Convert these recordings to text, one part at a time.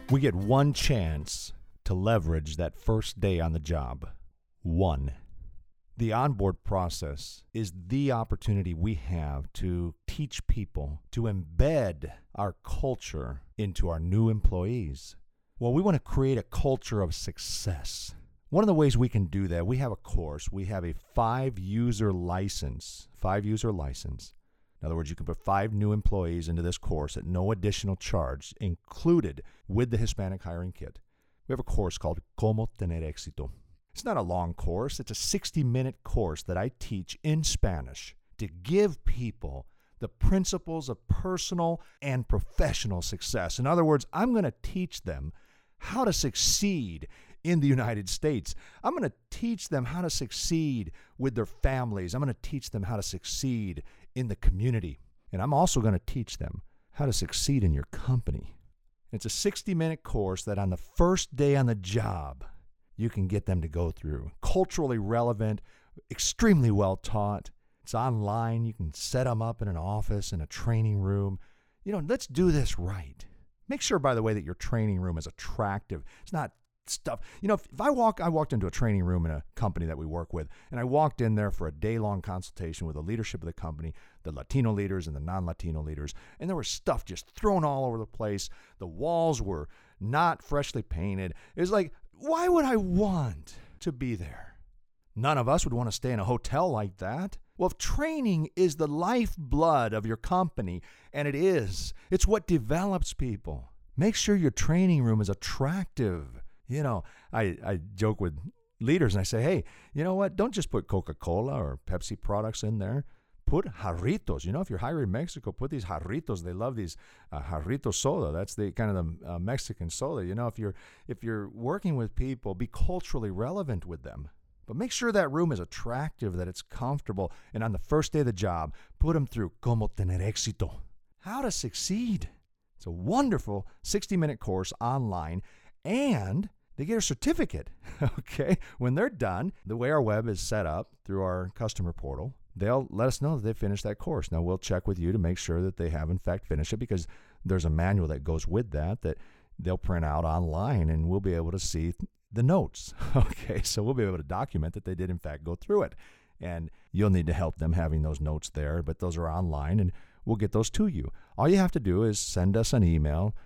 We get one chance to leverage that first day on the job. One. The onboard process is the opportunity we have to teach people to embed our culture into our new employees. Well, we want to create a culture of success. One of the ways we can do that, we have a course. We have a 5-user license. 5-user license. In other words, you can put 5 new employees into this course at no additional charge, included with the Hispanic Hiring Kit. We have a course called Cómo Tener Éxito. It's not a long course. It's a 60-minute course that I teach in Spanish to give people the principles of personal and professional success. In other words, I'm going to teach them how to succeed in the United States. I'm going to teach them how to succeed with their families. I'm going to teach them how to succeed in the community. And I'm also going to teach them how to succeed in your company. It's a 60-minute course that on the first day on the job, you can get them to go through. Culturally relevant, extremely well taught. It's online. You can set them up in an office, in a training room. Let's do this right. Make sure, by the way, that your training room is attractive. It's not stuff. If I walked into a training room in a company that we work with, and I walked in there for a day-long consultation with the leadership of the company, the Latino leaders and the non-Latino leaders, and there was stuff just thrown all over the place. The walls were not freshly painted. It was like, why would I want to be there? None of us would want to stay in a hotel like that. Well, if training is the lifeblood of your company, and it is, it's what develops people. Make sure your training room is attractive. I joke with leaders and I say, hey, you know what? Don't just put Coca-Cola or Pepsi products in there. Put jarritos. If you're hiring in Mexico, put these jarritos. They love these jarrito soda. That's the kind of the Mexican soda. If you're working with people, be culturally relevant with them. But make sure that room is attractive, that it's comfortable. And on the first day of the job, put them through Cómo Tener Éxito. How to succeed. It's a wonderful 60-minute course online, and they get a certificate. Okay? When they're done, the way our web is set up through our customer portal, they'll let us know that they finished that course. Now, we'll check with you to make sure that they have, in fact, finished it, because there's a manual that goes with that they'll print out online, and we'll be able to see the notes. Okay, so we'll be able to document that they did, in fact, go through it. And you'll need to help them having those notes there, but those are online, and we'll get those to you. All you have to do is send us an email,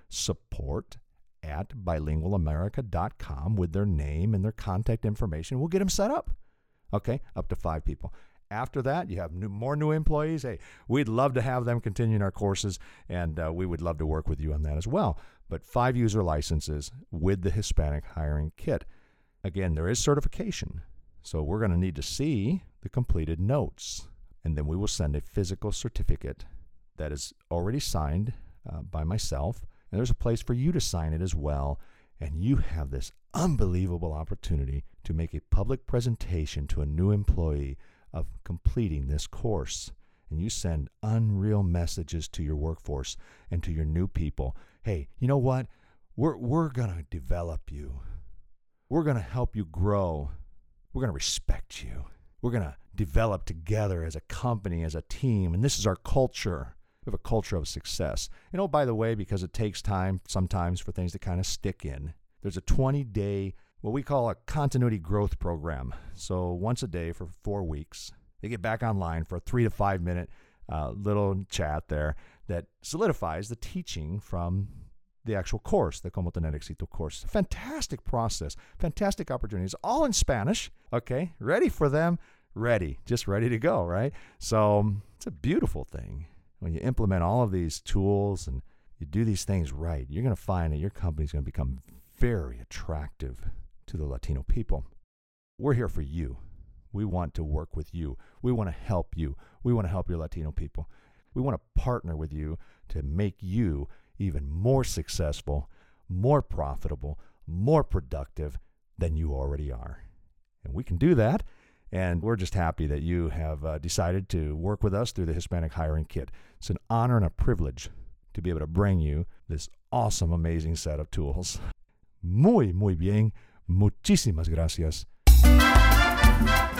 support@bilingualamerica.com, with their name and their contact information. We'll get them set up. Okay, up to 5 people. After that, you have more new employees. Hey, we'd love to have them continue in our courses, and we would love to work with you on that as well. But 5-user licenses with the Hispanic Hiring Kit. Again, there is certification, so we're going to need to see the completed notes, and then we will send a physical certificate that is already signed by myself, and there's a place for you to sign it as well, and you have this unbelievable opportunity to make a public presentation to a new employee of completing this course. And you send unreal messages to your workforce and to your new people. Hey, you know what? We're going to develop you. We're going to help you grow. We're going to respect you. We're going to develop together as a company, as a team. And this is our culture. We have a culture of success. By the way, because it takes time sometimes for things to kind of stick in, there's a 20-day, what we call a continuity growth program. So once a day for 4 weeks, they get back online for a 3 to 5 minute little chat there that solidifies the teaching from the actual course, the Cómo Tener Éxito course. Fantastic process, fantastic opportunities, all in Spanish. Okay, ready for them, just ready to go, right? So it's a beautiful thing. When you implement all of these tools and you do these things right, you're going to find that your company's going to become very attractive to the Latino people. We're here for you. We want to work with you. We want to help you. We want to help your Latino people. We want to partner with you to make you even more successful, more profitable, more productive than you already are. And we can do that. And we're just happy that you have decided to work with us through the Hispanic Hiring Kit. It's an honor and a privilege to be able to bring you this awesome, amazing set of tools. Muy bien. Muchísimas gracias.